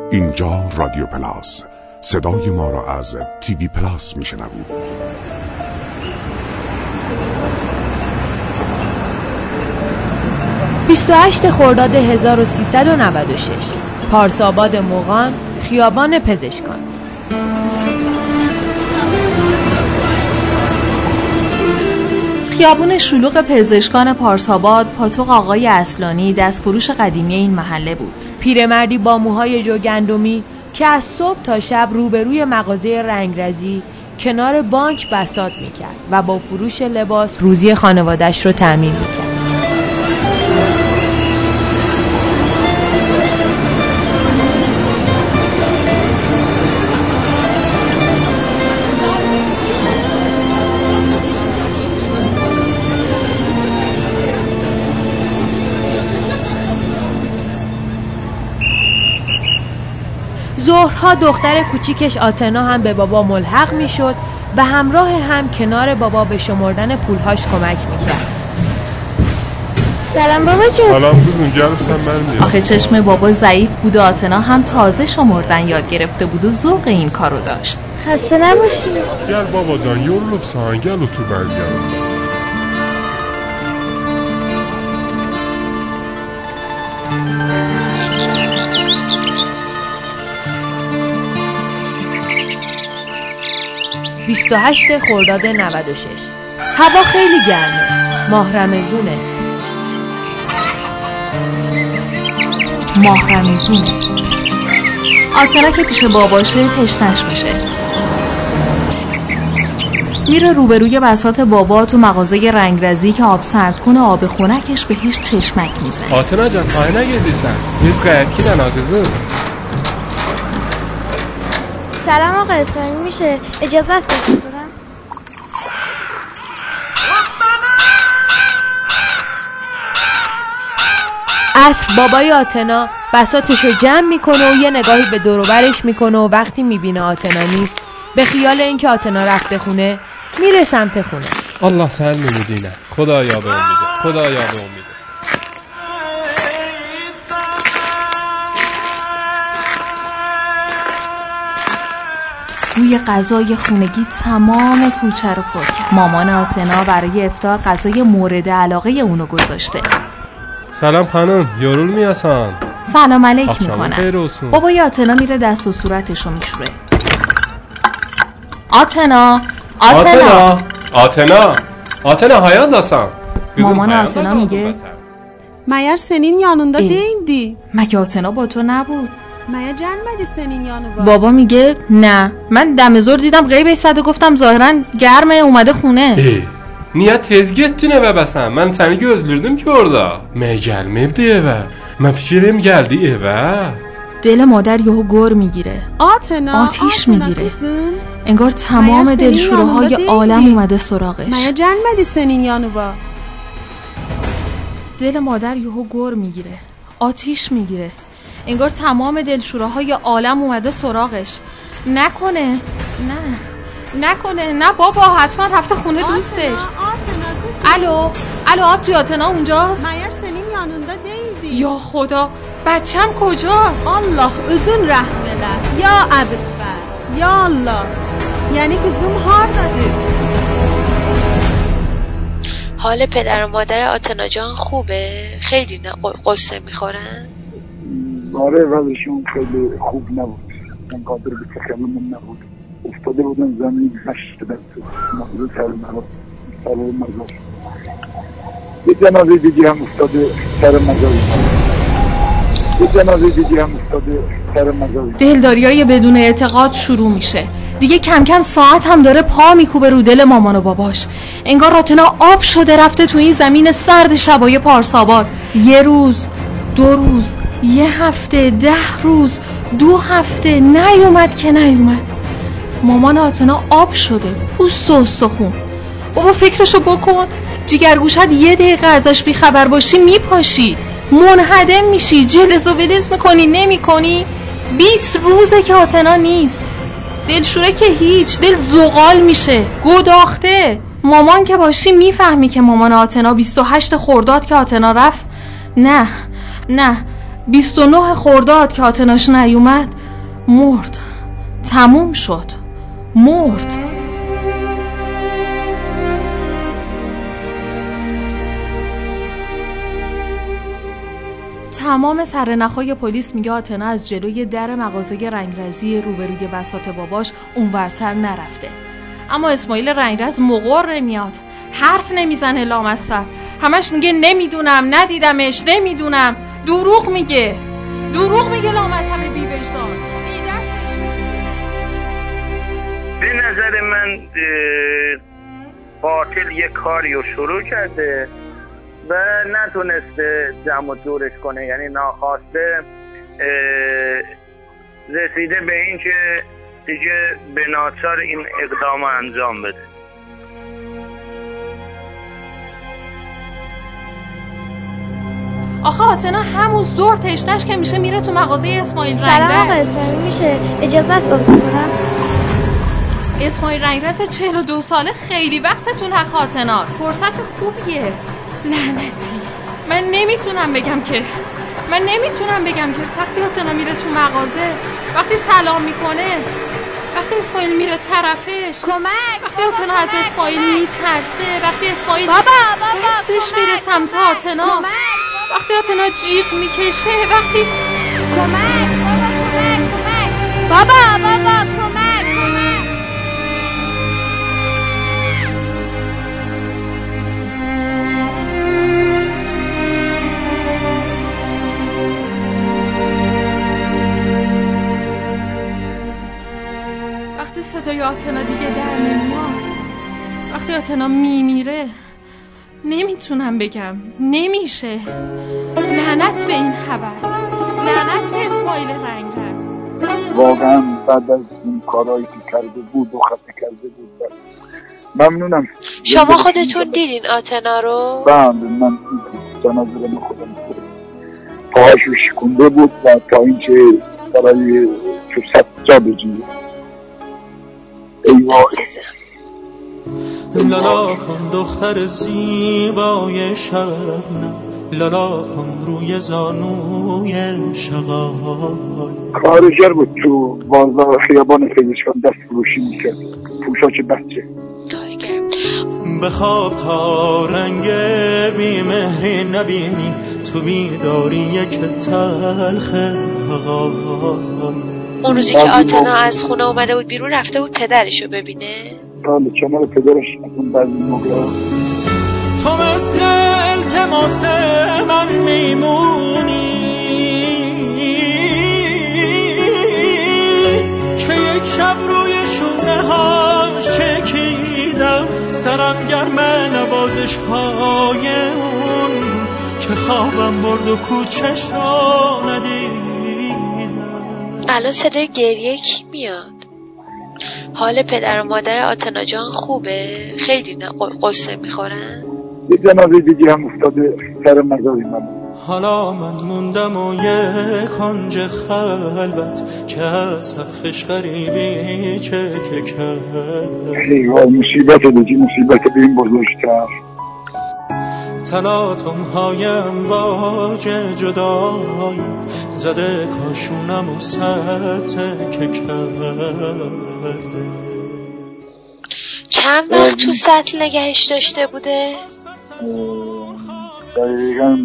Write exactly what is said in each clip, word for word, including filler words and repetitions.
اینجا رادیو پلاس، صدای ما را از تیوی پلاس میشنوید. بیست و هشت خرداد هزار و سیصد و نود و شش، پارساباد مغان، خیابان پزشکان. خیابون شلوغ پزشکان پارساباد پاتوق آقای اصلانی دستفروش قدیمی این محله بود. پیرمردی با موهای جو گندمی که از صبح تا شب روبروی مغازه رنگرزی کنار بانک بساط میکرد و با فروش لباس روزی خانوادش رو تأمین میکرد. ظهرها دختر کوچیکش آتنا هم به بابا ملحق میشد و همراه هم کنار بابا به شمردن پولهاش کمک میکرد. سلام بابا جون. سلام کزون، جلسم من میام. آخه چشم بابا ضعیف بود و آتنا هم تازه شمردن یاد گرفته بود و ذوق این کارو داشت. خسته نباشی. گل بابا جان، یون لب سانگل و تو برگرد. بیست و هشت خرداد نود و شش، هوا خیلی گرمه. ماه رمضونه. ماه رمضونه. آتنا که پیش باباشه تشنش میشه. میره روبروی بساط بابا تو مغازه رنگرزی که آب سرد کنه آب خونکش به هیچ چشمک میزنه. آتنا جان پای نگردیسن هیچ قید کی نناکزه. سلام آقا اسمانی، میشه اجازه است بکنم؟ عصر بابای آتنا بساطشو جمع میکنه و یه نگاهی به دور و برش میکنه و وقتی میبینه آتنا نیست به خیال اینکه آتنا رفته خونه میره سمت خونه. الله سر نمیدینه. خدا یاد اون میده. خدا یاد اون میده. بوی غذای خونگی تمام کوچه رو پر کرد. مامان آتنا برای افطار غذای مورد علاقه اونو گذاشته. سلام خانم، یارول میاسن. سلام علیک میکنم. بابای آتنا میره دست و صورتشو میشوره. آتنا آتنا آتنا آتنا hayal dasam. مامان آتنا میگه Meğer senin yanında değildi. مگه آتنا با تو نبود؟ Meğer gelmedi senin yanına. بابا میگه نه، من دم زور دیدم غیب ایستاده، گفتم ظاهرا گرمه اومده خونه. ای niye tezgah eve bəsən? Mən səni gözlürdüm ki orada. Mən gəlməyibdi evə. Mən fikrim gəldi evə. دل مادر یهو گر میگیره. آتنا آتیش میگیره. انگار تمام دلشوره‌های عالم اومده سراغش. Meğer gelmedi senin yanına. دل مادر یهو گر میگیره. آتیش میگیره. انگار تمام دلشوره‌های عالم اومده سراغش. نکنه. نه. نکنه. نه بابا، حتما رفته خونه دوستش. الو الو آبجی، آتنا اونجاست؟ Meğer senin yanında değildi. یا خدا، بچم کجاست؟ Allah özün rəhm elə. Ya əbdbər. Ya Allah. یعنی kızım hardadır? حال پدر و مادر آتنا جان خوبه؟ خیلی قصه میخورن؟ آره وضعشون خیلی خوب نبود. من قادر به تکلمون نبود. افتاده بودن زمین نشدن تو مغزه سر سر مزار. یه جنازه دیگی هم افتاده سر مزار. یه جنازه دیگی هم افتاده سر مزار. دلداریای بدون اعتقاد شروع میشه. دیگه کم کم ساعت هم داره پا میکوبه رو دل مامان و باباش. انگار آتنا آب شده رفته تو این زمین سرد شبای پارساباد. یه روز، دو روز، یه هفته، ده روز، دو هفته، نیومد که نیومد. مامان آتنا آب شده، پوست و استخون. بابا فکرشو بکن، جیگرگوشت یه دقیقه ازش بیخبر باشی میپاشی، منهدم میشی، جلز و ولز میکنی نمی کنی. بیست روزه که آتنا نیست. دلشوره که هیچ، دل زغال میشه، گداخته. مامان که باشی میفهمی که مامان آتنا بیست و هشت خرداد که آتنا رفت. نه نه بیست و نه خرداد که آتناش نیومد مرد. تموم شد. مرد. تمام سرنخهای پلیس میگه آتنا از جلوی در مغازه رنگرزی روبروی بساط باباش اونورتر نرفته. اما اسماعیل رنگرز مقر نمیاد، حرف نمیزنه لامصب. همش میگه نمیدونم، ندیدمش، نمیدونم. دروغ میگه. دروغ میگه لامصب بی وجدان. دیدتش. به نظر من قاتل یه کاری رو شروع کرده و نتونسته جمع و جورش کنه، یعنی ناخواسته رسیده به این که دیگه به ناچار این اقدام انجام بده. آخه آتنا همون زور تشنش که میشه میره تو مغازه اسماعیل رنگرز. سلام آقا اسماعیل، میشه اجازه است بکنم؟ اسماعیل رنگرز چهل و دو ساله، خیلی وقتتون حق آتناست. فرصت خوبیه. لعنتی. من نمیتونم بگم که من نمیتونم بگم که وقتی آتنا میره تو مغازه، وقتی سلام میکنه، وقتی اسماعیل میره طرفش، کمک، وقتی آتنا از اسماعیل میترسه، وقتی اسماعیل بابا بابا دستش میره سمت آتنا، وقتی آتنا جیغ میکشه، وقتی کمک بابا کمک بابا بابا کمک کمک. وقتی صدای آتنا دیگه در نمیاد، وقتی آتنا میمیره، نمیتونم بگم، نمیشه. لعنت به این هوس، لعنت به اسماعیل رنگرز. واقعا بعد از این کارهایی که کرده بود و خطا کرده بود ممنونم. شما خودتون دیدین آتنا رو؟ بله، من جنازه رو خودم پاهاشو شکونده بود و تا اینکه برای فرصت جا بجیه. ایوه لالا کن دختر زیبای شبنم، لالا کن روی زانوی شقای. کارگر بود تو بازار خیابان فیزشان، دست فروشی میکرد، پوشاک بچه. بخواب تا رنگ بیمهری نبینی، تو بیداری یک تلخ حقای. اون روزی که آتنا از خونه اومده بود بیرون، رفته بود پدرشو ببینه. بله، کنار پدرش اون بعضی موقع تو مثل التماس من میمونی که یک شب روی شونه هاش چکیدم، سرم گرم نوازش های اون که خوابم برد و کوچش را ندیدم. الان صدای گریه کی میاد؟ حال پدر و مادر آتنا جان خوبه؟ خیلی نه قصه میخورن؟ یه جنازه دیگه هم افتاده سر مزاری من. حالا من موندم و یک کنج خلوت که از سقفش غریبی چکه کرد. ایوه مصیبت دیگه، مصیبت به این بزرگتر. تلاطم هایم واج جدایی زده کاشونم و سطح که کرده. چند وقت تو سطل نگهش داشته بوده؟ دقیقا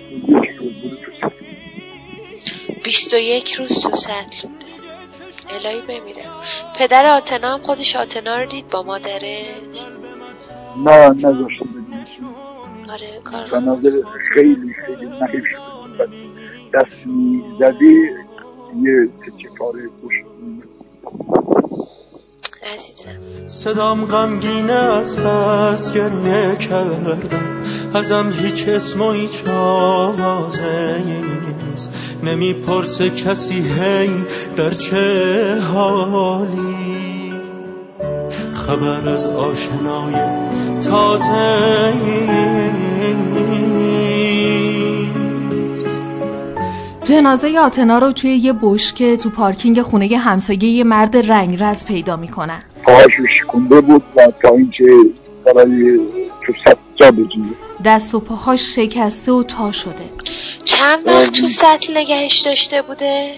بیست و یک روز تو سطل بوده. الهی بمیره. پدر آتنا هم خودش آتنا رو دید با مادرش؟ نه نذاشته بدیم. آره کار جنازه خیلی خیلی نحیف شده، دست میزدی یه تکه پاره گوش. عزیزم صدام غمگینه از بس گریه کردم، ازم هیچ اسم و هیچ آوازه نیست، نمیپرسه کسی هی در چه حالی، خبر از آشنای تازه جنازه آتنا رو توی یه بشکه تو پارکینگ خونه همسایه یه مرد رنگرز پیدا میکنن. پاهاشو شکونده بود و تا اینکه برای فرصت جا بجیه. دست و پاهاش شکسته و تا شده. چند وقت تو سطل نگهش داشته بوده؟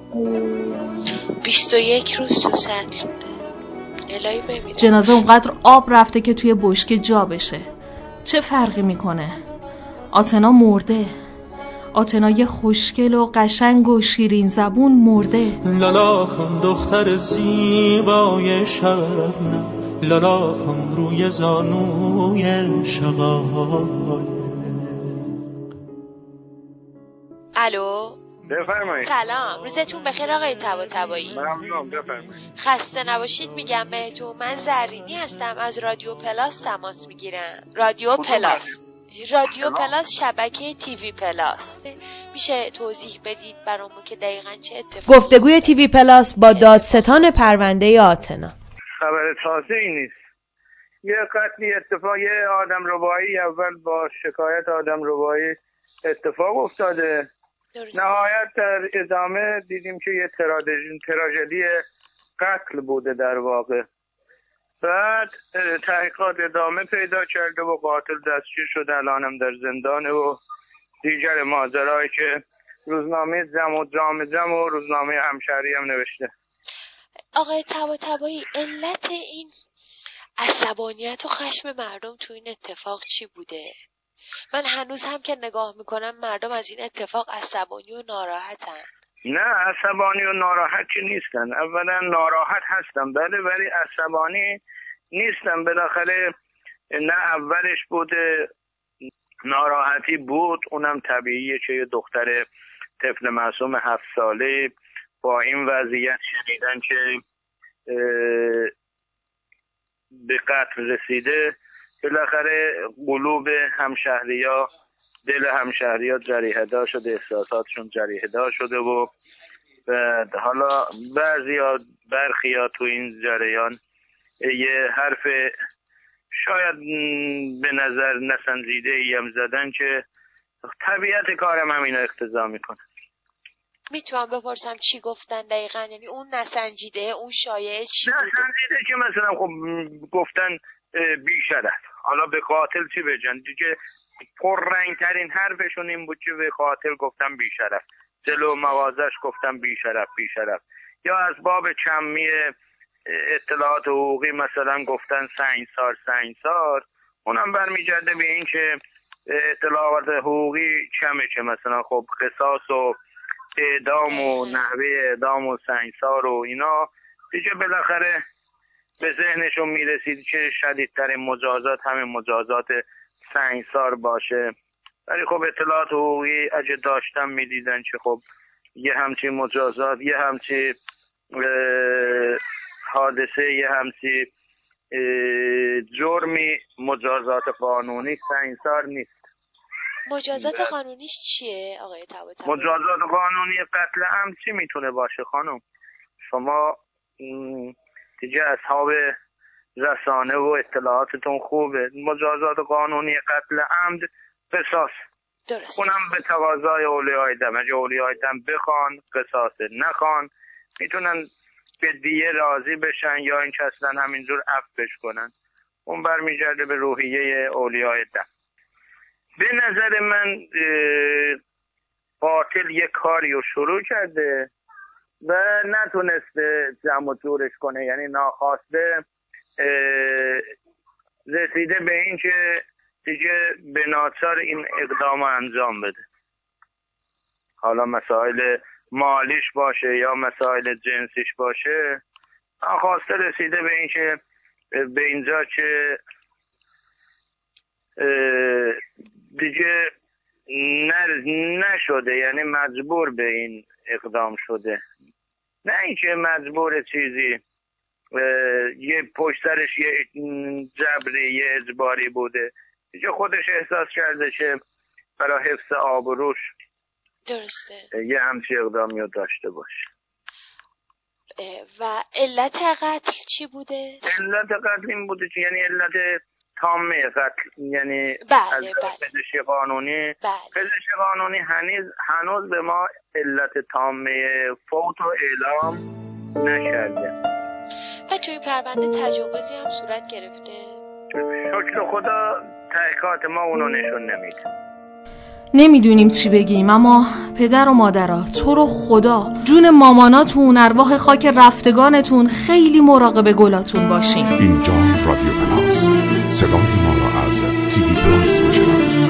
بیست و یک روز تو سطل بوده. الهی ببینم. جنازه اونقدر آب رفته که توی بشکه جا بشه. چه فرقی میکنه؟ آتنا مرده. آتنای خوشگل و قشنگ و شیرین زبون مرده. لالا کن دختر زیبای شبنم، لالا کن روی زانوی شقایق. الو بفرمایید. سلام، روزتون بخیر آقای طباطبایی. ممنون، بفرمایید. خسته نباشید میگم بهتون. من زرینی هستم، از رادیو پلاس تماس میگیرم. رادیو پلاس رادیو پلاس شبکه تیوی پلاس. میشه توضیح بدید برامون که دقیقاً چه اتفاقی؟ گفتگوی تیوی پلاس با دادستان پرونده آتنا. خبر تازه ای نیست. یه قتلی اتفاق، یه آدم ربایی اول با شکایت آدم ربایی اتفاق افتاده. درست. نهایت در ادامه دیدیم که یه تراژدی تراژدی قتل بوده در واقع. بعد تحقیقات ادامه پیدا کرده و قاتل دستگیر شده، الانم در زندانه و دیگر ماجرایی که روزنامه زم و جام زم و روزنامه همشهری هم نوشته. آقای طباطبایی، علت این عصبانیت و خشم مردم تو این اتفاق چی بوده؟ من هنوز هم که نگاه میکنم مردم از این اتفاق عصبانی و ناراحتن. نه عصبانی و ناراحت که نیستن. اولا ناراحت هستن بله، ولی عصبانی نیستن. بالاخره نه اولش بوده ناراحتی بود، اونم طبیعیه که یه دختر طفل معصوم هفت ساله با این وضعیت شنیدن که به قتل رسیده، بالاخره قلوب همشهریا، دل همشهریا جریحه دار شده، احساساتشون جریحه دار شده و حالا بعضیا برخیا تو این جریان یه حرف شاید به نظر نسنجیده ای هم زدن که طبیعت کارم هم اینو اقتضا میکنه. میتونم بپرسم چی گفتن دقیقا؟ یعنی اون نسنجیده، اون شایعه چی بوده؟ نسنجیده که مثلا خب گفتن بیشرف، حالا به قاتل چی بگن دیگه؟ پررنگ ترین حرفشون این بود که به قاتل گفتن بیشرف، جلو موازش گفتن بیشرف بیشرف، یا از باب کمی اطلاعات حقوقی مثلا گفتن سنگسار سنگسار. اونم برمیگرده به این که اطلاعات حقوقی کمه که مثلا خب قصاص و اعدام و نحوه اعدام و سنگسار و اینا دیگه بالاخره به ذهنشون میرسید که شدیدترین مجازات همین مجازات سنگسار باشه. ولی خب اطلاعات حقوقی اگه داشتن میدیدن که خب یه همچین مجازات، یه همچین حادثه، یه همچین جرمی مجازات قانونی سنگسار نیست. مجازات قانونیش چیه آقای طباطبایی؟ مجازات قانونی قتل عمد چی میتونه باشه خانم؟ شما دیگه اصحاب رسانه و اطلاعاتتون خوبه. مجازات قانونی قتل عمد قصاص. درست. اونم به تقاضای اولیای دم. اگه اولیای دم بخوان قصاص، نخوان میتونن به دیه راضی بشن یا این که اصلا همینجور عفوش کنن. اون برمیگرده به روحیه اولیای دم. به نظر من قاتل یک کاری رو شروع کرده و نتونسته جمع و جورش کنه، یعنی ناخواسته رسیده به این که دیگه به ناچار این اقدام انجام بده. حالا مسائل مالیش باشه یا مسائل جنسیش باشه، ناخواسته رسیده به این که به اینجا که دیگه نشده، یعنی مجبور به این اقدام شده، نه اینکه مجبور چیزی یه پشت سرش یه جبری یه اجباری بوده، دیگه خودش احساس کرده که برای حفظ آبروش درسته یه همچی اقدامی رو داشته باشه. و علت قتل چی بوده؟ علت قتل این بوده که یعنی علت تامه قتل، یعنی بله از بله. پزشکی قانونی بله. پزشکی قانونی هنوز هنوز به ما علت تامه فوت و اعلام نکرده. و توی پرونده تجاوزی هم صورت گرفته؟ شکر خدا تحقیقات ما اونو نشون نمیده. نمیدونیم چی بگیم، اما پدر و مادرها تو رو خدا جون ماماناتون، ارواح خاک رفتگانتون، خیلی مراقب گلاتون باشین. اینجا رادیو پلاس، صدای ما را از تیوی پلاس میشنوید.